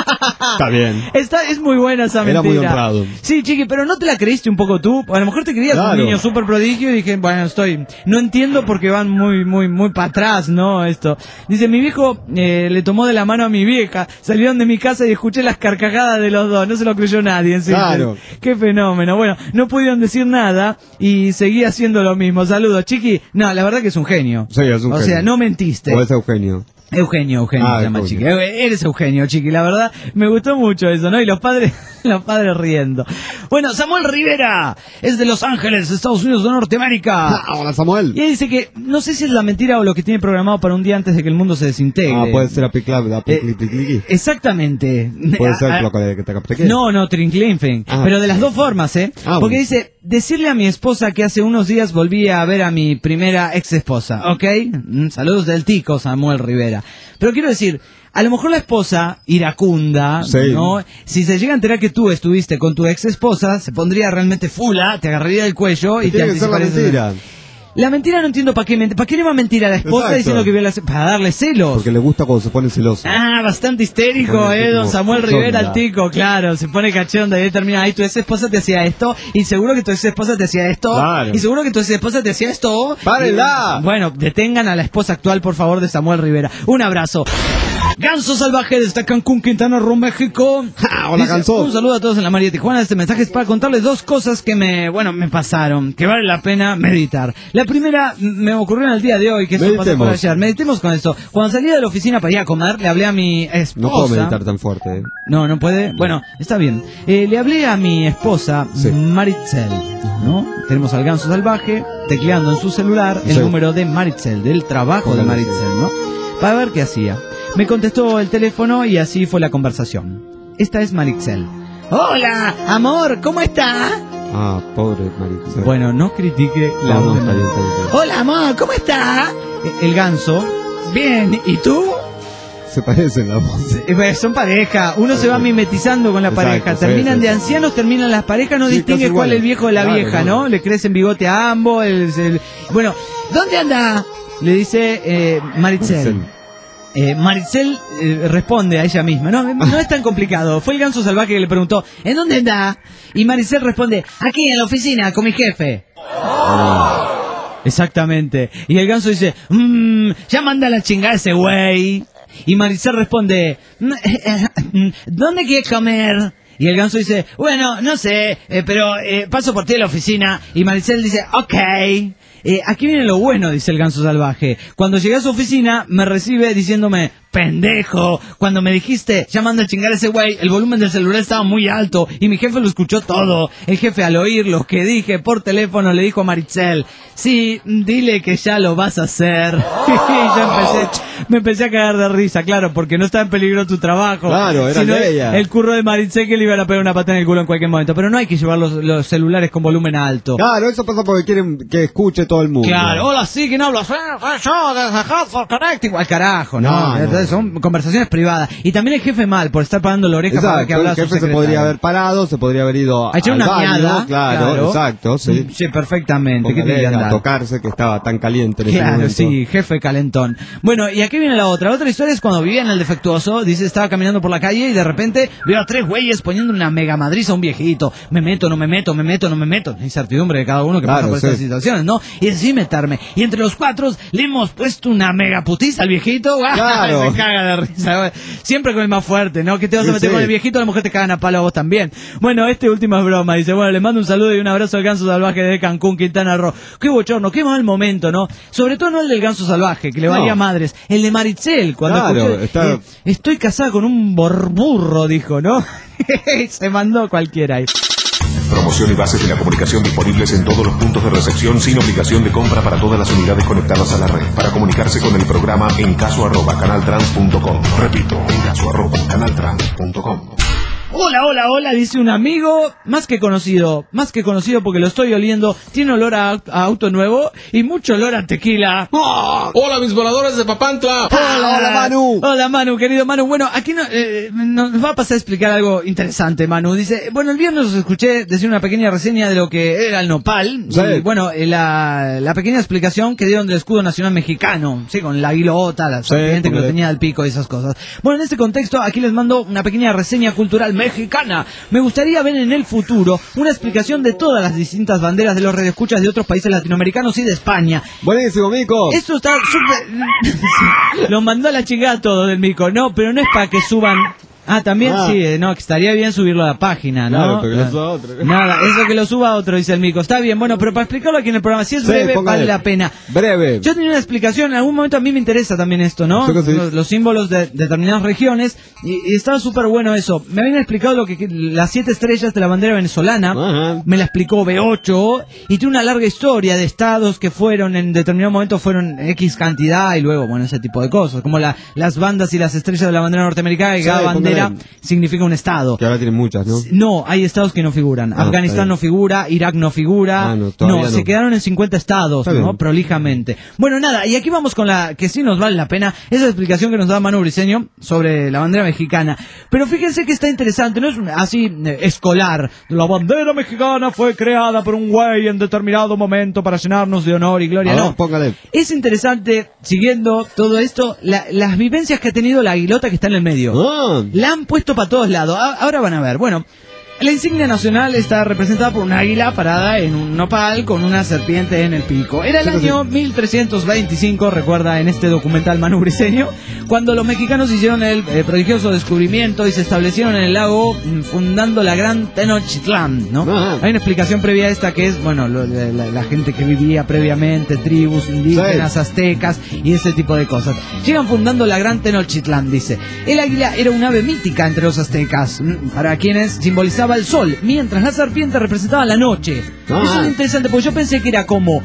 Está bien. Es muy buena esa mentira. Era muy honrado. Sí, chiqui, pero ¿no te la creíste un poco tú? A lo mejor te creías un niño súper prodigio y dije, bueno, no entiendo porque van muy para atrás, ¿no? Esto. Dice, mi viejo le tomó de la mano a mi vieja, salieron de mi casa y escuché las carcajadas de los dos, no se lo creyó nadie. En serio. Claro. Qué fenómeno. Bueno, no pudieron decir nada y seguí haciendo lo mismo. Saludos, chiqui. No, la verdad que es un genio. Sí, es un genio. O sea, no mentiste. O es Eugenio. Eugenio se llama, chiqui. Eres Eugenio, chiqui, la verdad me gustó mucho eso, ¿no? Y los padres riendo. Bueno, Samuel Rivera es de Los Ángeles, Estados Unidos de Norteamérica. Hola, Samuel. Y él dice que no sé si es la mentira o lo que tiene programado para un día antes de que el mundo se desintegre. Puede ser aplicliqui. Exactamente. Puede ser lo que te capté. No, Trinklinfen. Pero de las dos formas, porque bueno. dice, decirle a mi esposa que hace unos días volví a ver a mi primera ex esposa, ¿ok? Saludos del tico, Samuel Rivera. Pero quiero decir, a lo mejor la esposa, iracunda, sí, ¿no? Si se llega a enterar que tú estuviste con tu ex esposa, se pondría realmente fula, te agarraría del cuello y te anticiparía. La mentira no entiendo para qué le va a mentir a la esposa. Exacto. Diciendo que vio para darle celos. Porque le gusta cuando se pone celoso. Bastante histérico, don Samuel Rivera, el tico, claro, se pone cachonda y ahí termina, tu ex esposa te hacía esto, y seguro que tu ex esposa te hacía esto, claro. Y seguro que tu ex esposa te hacía esto. ¡Párenla! Bueno, detengan a la esposa actual, por favor, de Samuel Rivera. Un abrazo. Ganso Salvaje desde Cancún, Quintana Roo, México. Hola, Ganso. Un saludo a todos en la María Tijuana. Este mensaje es para contarles dos cosas que me pasaron, que vale la pena meditar. La primera me ocurrió en el día de hoy, que eso pasó por ayer. Meditemos con esto. Cuando salí de la oficina para ir a comer, le hablé a mi esposa. No puedo meditar tan fuerte. No puede. Bueno, está bien. Le hablé a mi esposa, Maritzel, ¿no? Tenemos al Ganso Salvaje tecleando en su celular el número de Maritzel, del trabajo de Maritzel, ¿no? Para ver qué hacía. Me contestó el teléfono y así fue la conversación. Esta es Maritzel. Hola, amor, ¿cómo está? Pobre Maritzel. Bueno, no critique la voz. Está bien. Hola, amor, ¿cómo está? El Ganso. Bien, ¿y tú? Se parecen las voces. Son pareja, uno se va mimetizando con la pareja, terminan de ancianos, terminan las parejas, no distingue cuál es el viejo de la vieja, ¿no? Le crecen bigote a ambos, Bueno, ¿dónde anda? Le dice Maritzel. Maritzel responde a ella misma, no es tan complicado. Fue el Ganso Salvaje que le preguntó, ¿en dónde anda? Y Maritzel responde, aquí en la oficina con mi jefe. Exactamente. Y el Ganso dice, ya manda a la chingada ese güey. Y Maritzel responde, ¿dónde quieres comer? Y el Ganso dice, bueno, no sé, pero paso por ti a la oficina. Y Maritzel dice, ok. Aquí viene lo bueno, dice el Ganso Salvaje. Cuando llegué a su oficina, me recibe diciéndome, pendejo, cuando me dijiste, ya manda a chingar a ese güey, el volumen del celular estaba muy alto y mi jefe lo escuchó todo. El jefe, al oír lo que dije por teléfono, le dijo a Maritzel, sí, dile que ya lo vas a hacer. Y yo me empecé a cagar de risa, claro, porque no estaba en peligro tu trabajo. Claro, era de ella. El curro de Maritzel que le iban a pegar una patada en el culo en cualquier momento. Pero no hay que llevar los celulares con volumen alto. Claro, eso pasa porque quieren que escuche todo el mundo. Claro, hola, sí, ¿quién habla? Soy yo, desde Hartford, Connecticut. Al carajo, ¿no? Entonces son conversaciones privadas. Y también el jefe mal, por estar parando la oreja para que hablara su secretaria. El jefe se podría haber parado, se podría haber ido a echar una miada. Claro, exacto, sí. Sí, perfectamente. ¿Qué tiene que andar? A tocarse, que estaba tan caliente en ese Claro, momento. sí, jefe calentón. Bueno, y aquí viene la otra. Otra historia es cuando vivía en el Defectuoso. Dice, estaba caminando por la calle y de repente veo a 3 güeyes poniendo una mega madriza a un viejito. Me meto, no me meto. La incertidumbre de cada uno que pasa por estas situaciones, ¿no? Y decidí meterme. Y entre los 4 le hemos puesto una mega putiza al viejito. Claro. Me caga de risa. Siempre con el más fuerte, ¿no? Que te vas a meter con el viejito, a lo mejor te cagan a palo a vos también. Bueno, última es broma. Dice, bueno, le mando un saludo y un abrazo al Ganso Salvaje de Cancún, Quintana Roo. Qué bochorno, qué mal momento, ¿no? Sobre todo no el del Ganso Salvaje, que le valía madres. El de Maritzel, cuando escuché, estoy casada con un burro, dijo, ¿no? Se mandó cualquiera ahí. Promoción y bases de la comunicación disponibles en todos los puntos de recepción sin obligación de compra para todas las unidades conectadas a la red. Para comunicarse con el programa encaso@canaltrans.com. Repito, encaso@canaltrans.com. Hola, dice un amigo, más que conocido porque lo estoy oliendo, tiene olor a auto nuevo y mucho olor a tequila. Hola, mis voladores de Papantla. Hola, Manu. Hola, Manu, querido Manu. Bueno, aquí nos va a pasar a explicar algo interesante, Manu. Dice, bueno, el viernes os escuché decir una pequeña reseña de lo que era el nopal. Sí. Y bueno, la pequeña explicación que dieron del escudo nacional mexicano, sí, con la aguilota, la serpiente que lo tenía al pico y esas cosas. Bueno, en este contexto, aquí les mando una pequeña reseña cultural mexicana. Me gustaría ver en el futuro una explicación de todas las distintas banderas de los radioescuchas de otros países latinoamericanos y de España. Buenísimo, Mico. Esto está súper... Lo mandó a la chingada todo del Mico. No, pero no es para que suban... También sí, no, que estaría bien subirlo a la página, ¿no? Claro, pero que lo suba otro. Nada, eso que lo suba otro, dice el Mico. Está bien, bueno, pero para explicarlo aquí en el programa, si es breve, vale la pena. Breve. Yo tenía una explicación, en algún momento a mí me interesa también esto, ¿no? Los símbolos de determinadas regiones, y estaba súper bueno eso. Me habían explicado lo que las 7 estrellas de la bandera venezolana, me la explicó B8, y tiene una larga historia de estados que fueron, en determinado momento fueron X cantidad, y luego, bueno, ese tipo de cosas, como las bandas y las estrellas de la bandera norteamericana, y cada bandera significa un estado. Que ahora tienen muchas, ¿no? No, hay estados que no figuran. Afganistán no figura, Irak no figura. Se quedaron en 50 estados, ¿no? Prolijamente. Bueno, nada, y aquí vamos con la que sí nos vale la pena, esa explicación que nos da Manu Briceño sobre la bandera mexicana. Pero fíjense que está interesante, no es así escolar. La bandera mexicana fue creada por un güey en determinado momento para llenarnos de honor y gloria. No, póngale. Es interesante, siguiendo todo esto, las vivencias que ha tenido la aguilota que está en el medio. La han puesto para todos lados. Ahora van a ver. Bueno, la insignia nacional está representada por un águila parada en un nopal con una serpiente en el pico. Era el año 1325, recuerda en este documental Manu Briceño, cuando los mexicanos hicieron el prodigioso descubrimiento y se establecieron en el lago fundando la gran Tenochtitlán, ¿no? Hay una explicación previa a esta que es, bueno, la gente que vivía previamente, tribus indígenas, aztecas y ese tipo de cosas. Llegan fundando la gran Tenochtitlán, dice. El águila era un ave mítica entre los aztecas, para quienes simbolizaba el sol, mientras la serpiente representaba la noche. Eso es interesante, porque yo pensé que era como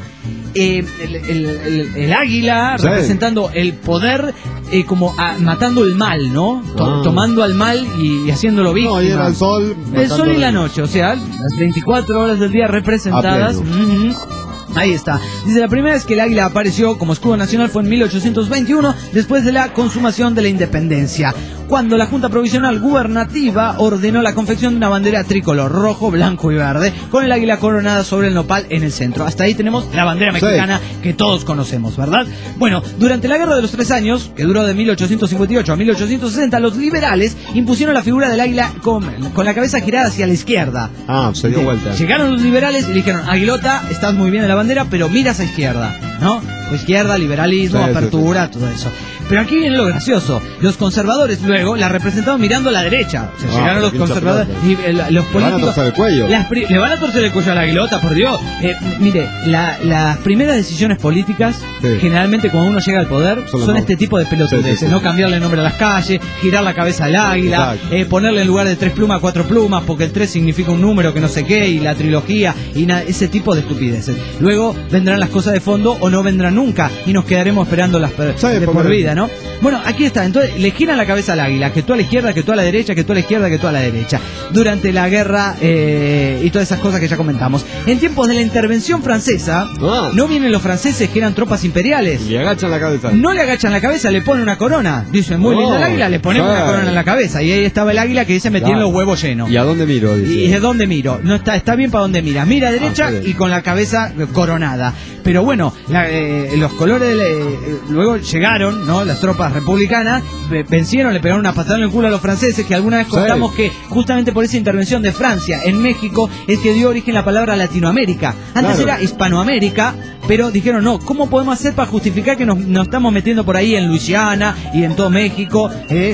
el águila representando el poder, como matando el mal, ¿no? Tomando al mal y haciéndolo víctima. No, y era el sol. El sol y la noche, o sea, las 24 horas del día representadas. Ahí está. Dice, la primera vez que el águila apareció como escudo nacional fue en 1821, después de la consumación de la independencia, cuando la Junta Provisional Gubernativa ordenó la confección de una bandera tricolor, rojo, blanco y verde, con el águila coronada sobre el nopal en el centro. Hasta ahí tenemos la bandera mexicana que todos conocemos, ¿verdad? Bueno, durante la Guerra de los 3 Años, que duró de 1858 a 1860, los liberales impusieron la figura del águila con la cabeza girada hacia la izquierda. Se dio vuelta. Llegaron los liberales y le dijeron, Aguilota, estás muy bien en la bandera, pero miras a izquierda, ¿no? Izquierda, liberalismo, apertura, todo eso. Pero aquí viene lo gracioso. Los conservadores luego la representaron mirando a la derecha. O sea, llegaron los conservadores y los políticos... Le van a torcer el cuello. Le van a torcer el cuello a la aguilota, por Dios. Mire, las primeras decisiones políticas, generalmente cuando uno llega al poder, son este tipo de pelotudeces. No cambiarle el nombre a las calles, girar la cabeza al águila, ponerle en lugar de 3 plumas 4 plumas, porque el 3 significa un número que no sé qué, y la trilogía, y ese tipo de estupideces. Luego vendrán las cosas de fondo o no vendrán nunca, y nos quedaremos esperando las de por vida, ¿no? Bueno, aquí está. Entonces le giran la cabeza al águila, que tú a la izquierda, que tú a la derecha, que tú a la izquierda, que tú a la derecha, durante la guerra y todas esas cosas que ya comentamos. En tiempos de la intervención francesa, no vienen los franceses que eran tropas imperiales, le agachan la cabeza. No le agachan la cabeza, le ponen una corona. Dicen, muy lindo el águila, le ponemos una corona en la cabeza. Y ahí estaba el águila que dice, me tiene los huevos llenos. ¿Y a dónde miro? Dice. ¿Y de dónde miro? No está bien para dónde mira. Mira a derecha y con la cabeza coronada. Pero bueno, los colores luego llegaron, ¿no? Las tropas republicanas vencieron, le pegaron una patada en el culo a los franceses, que alguna vez contamos que justamente por esa intervención de Francia en México es que dio origen la palabra Latinoamérica. Antes era Hispanoamérica, pero dijeron, no, ¿cómo podemos hacer para justificar que nos estamos metiendo por ahí en Luisiana y en todo México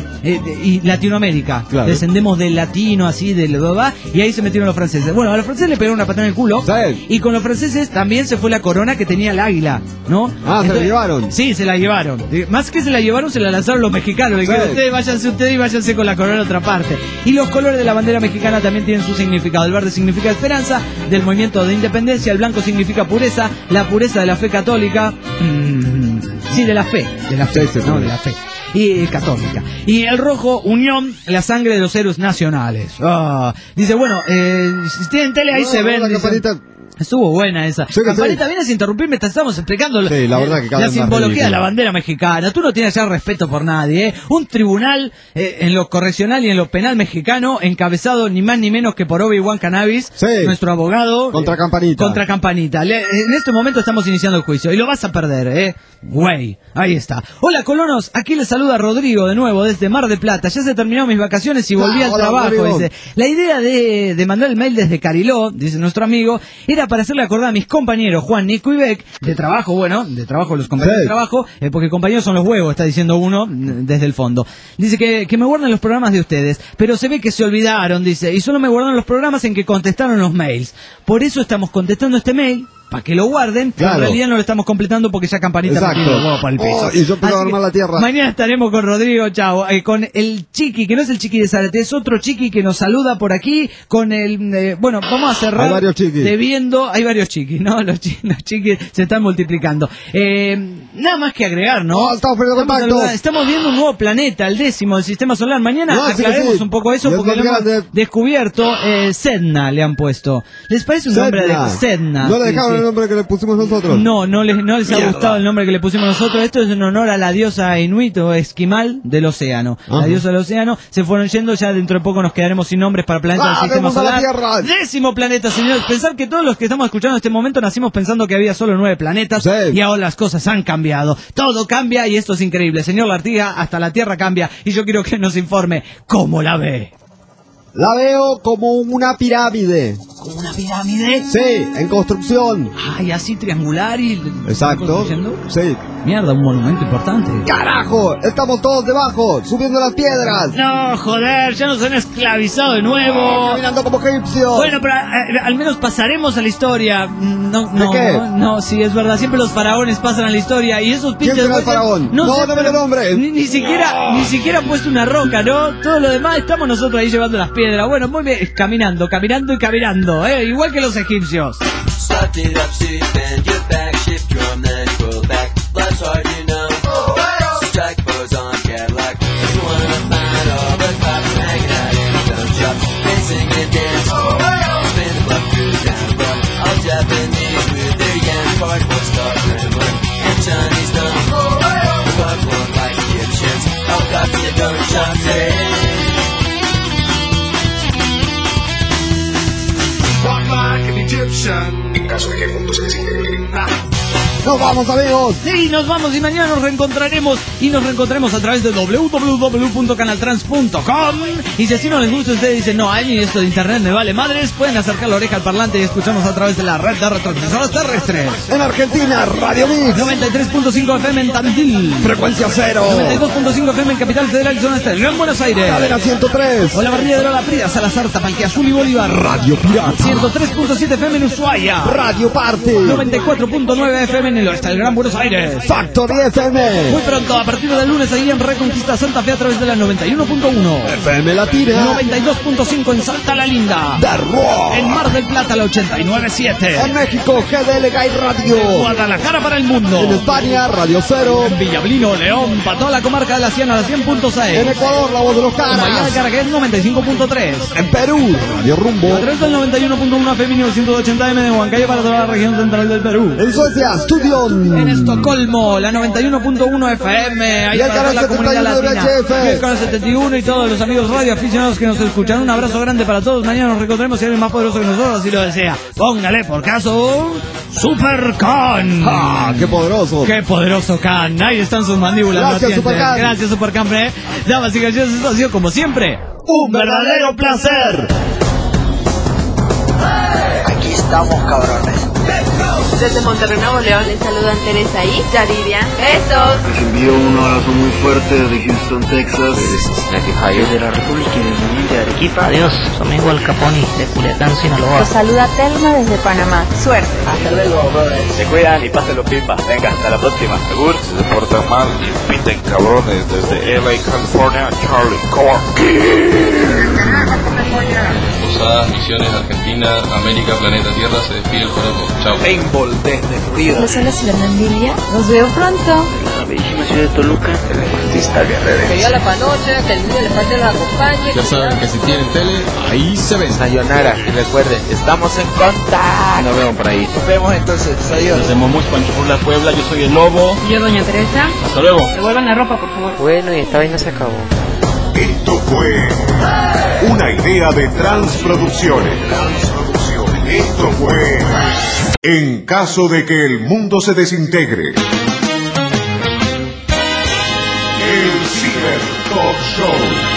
y Latinoamérica? Descendemos del latino, así, y ahí se metieron los franceses. Bueno, a los franceses le pegaron una patada en el culo, y con los franceses también se fue la corona que tenía el águila, ¿no? Entonces, se la llevaron. Sí, se la llevaron. Más que se la llevaron, se la lanzaron los mexicanos. Le dijeron, ustedes y váyanse con la corona a otra parte. Y los colores de la bandera mexicana también tienen su significado. El verde significa esperanza del movimiento de independencia, el blanco significa pureza, la pureza de la fe católica, de la fe, ¿no? De la fe. y católica. Y el rojo, Unión, la sangre de los héroes nacionales. Dice, bueno, si tienen tele ahí se ven. Estuvo buena esa. Sí, Campanita, vienes a interrumpirme, te estamos explicando sí, la verdad que la simbología de la bandera mexicana. Tú no tienes ya respeto por nadie, ¿eh? Un tribunal en lo correccional y en lo penal mexicano, encabezado ni más ni menos que por Obi-Wan Cannabis, sí, nuestro abogado. Contra Campanita. Contra Campanita. En este momento estamos iniciando el juicio y lo vas a perder, ¿eh? Güey, ahí está. Hola colonos, aquí les saluda Rodrigo de nuevo desde Mar del Plata. Ya se terminaron mis vacaciones y volví al trabajo. Dice, la idea de mandar el mail desde Cariló, dice nuestro amigo, era para hacerle acordar a mis compañeros Juan, Nico y Beck, de trabajo, los compañeros de trabajo, porque compañeros son los huevos, está diciendo uno desde el fondo. Dice que me guarden los programas de ustedes, pero se ve que se olvidaron, dice, y solo me guardaron los programas en que contestaron los mails. Por eso estamos contestando este mail, para que lo guarden, pero en realidad no lo estamos completando porque ya Campanita me tiró el huevo para el piso. Y yo puedo armar la tierra. Mañana estaremos con Rodrigo, chao, con el Chiqui, que no es el Chiqui de Zárate, es otro Chiqui que nos saluda por aquí, con el, vamos a cerrar. Hay varios Chiquis. Hay varios Chiquis, ¿no? Los Chiquis se están multiplicando. Nada más que agregar, ¿no? Estamos viendo un nuevo planeta, el 10º del sistema solar. Mañana aclaremos un poco eso porque lo hemos descubierto. Sedna le han puesto. ¿Les parece un nombre de Sedna? No le dejaron el nombre que le pusimos nosotros. No les ha gustado el nombre que le pusimos nosotros. Esto es en honor a la diosa inuit o esquimal del océano. La diosa del océano. Se fueron yendo, ya dentro de poco nos quedaremos sin nombres para planetas del sistema solar. 10º planeta, señores. Pensar que todos los que estamos escuchando en este momento nacimos pensando que había solo 9 planetas y ahora las cosas han cambiado. Todo cambia y esto es increíble. Señor Lartiga, hasta la Tierra cambia y yo quiero que nos informe cómo la ve. La veo como una pirámide. ¿Como una pirámide? Sí, en construcción. Ay, así triangular y... Exacto. Sí. Mierda, un monumento importante. ¡Carajo! Estamos todos debajo, subiendo las piedras. No, joder, ya nos han esclavizado de nuevo. Caminando como egipcios. Bueno, pero al menos pasaremos a la historia. ¿De qué? No, sí, es verdad. Siempre los faraones pasan a la historia y esos pinches... ¿Quién será el faraón? No sé, dame el nombre. Ni siquiera ha puesto una roca, ¿no? Todo lo demás estamos nosotros ahí llevando las piedras. Bueno, muy bien, caminando, igual que los egipcios. Nos vamos, amigos. Sí, nos vamos y mañana nos reencontraremos a través de www.canaltrans.com. Y si así no les gusta, ustedes dicen, no, a mí esto de internet me vale madres, pueden acercar la oreja al parlante y escucharnos a través de la red de retransmisoras terrestres. En Argentina, Radio Mix 93.5 FM en Tandil, frecuencia 0, 92.5 FM en Capital Federal y Zona Este, en Buenos Aires, cadena 103, o la barriga de la Prida, Salazar, Tapalqué Azul y Bolívar, Radio Pirata, 103.7 FM en Ushuaia, Radio Parte, 94.9 FM en el oeste del Gran Buenos Aires, Factory FM. Muy pronto, a partir del lunes, ahí en Reconquista Santa Fe a través de la 91.1 FM Latina, 92.5 en Salta La Linda, The Rock, en Mar del Plata la 89.7, en México GDL Gay Radio, en Guadalajara para el mundo, en España Radio Cero, en Villablino, León, para toda la comarca de la Sierra la 100.6, en Ecuador La Voz de los en Bahía de Caras, Caracas 95.3, en Perú Radio Rumbo, a través del 91.1 FM 980M de Huancayo para toda la región central del Perú, en Suecia Studion, en Estocolmo la 91.1 FM, ahí y el para toda canal la comunidad 71 de latina, VHF, y el canal 71 y todos los amigos radioaficionados que nos escuchan. Un abrazo grande para todos. Mañana nos reencontraremos si alguien más poderoso que nosotros, si lo desea. Póngale por caso Super Khan. ¡Ah, qué poderoso! ¡Qué poderoso Khan! Ahí están sus mandíbulas. Gracias, Super Khan. Gracias, Super Khan. Damas y caballeros, esto ha sido como siempre un verdadero placer. Aquí estamos, cabrones. Desde Monterrey, Nuevo León, les saludan Teresa y Yaridia. ¡Besos! Les envío un abrazo muy fuerte desde Houston, Texas. Desde la República Independiente de Arequipa. Adiós, su amigo Al Capone de Culiacán, Sinaloa. Los saluda Telma desde Panamá. Suerte. Hasta luego, brothers. Se cuidan y pásenlo pipa. Venga, hasta la próxima. Seguro. Se portan mal y piten cabrones desde LA, California, Charlie Corky. Posadas, Misiones, Argentina, América, Planeta Tierra, se despide el Joropo. Chao. Paintball desde Florida. Los Alas y la Mandilia. Nos veo pronto. La bellísima ciudad de Toluca. El artista guerrero. Que Dios la panoche, que el niño de patio los acompañe. Ya saben que si tienen tele, ahí se ven. Sayonara, y recuerden, estamos en contacto. Nos vemos por ahí. Nos vemos entonces, adiós. Nos vemos muy Pancho por la Puebla, yo soy el Lobo. Y yo, doña Teresa. Hasta luego. Devuelvan la ropa, por favor. Bueno, y esta vaina se acabó. Esto fue una idea de Transproducciones. Esto fue En caso de que el mundo se desintegre. El Ciber Talk Show.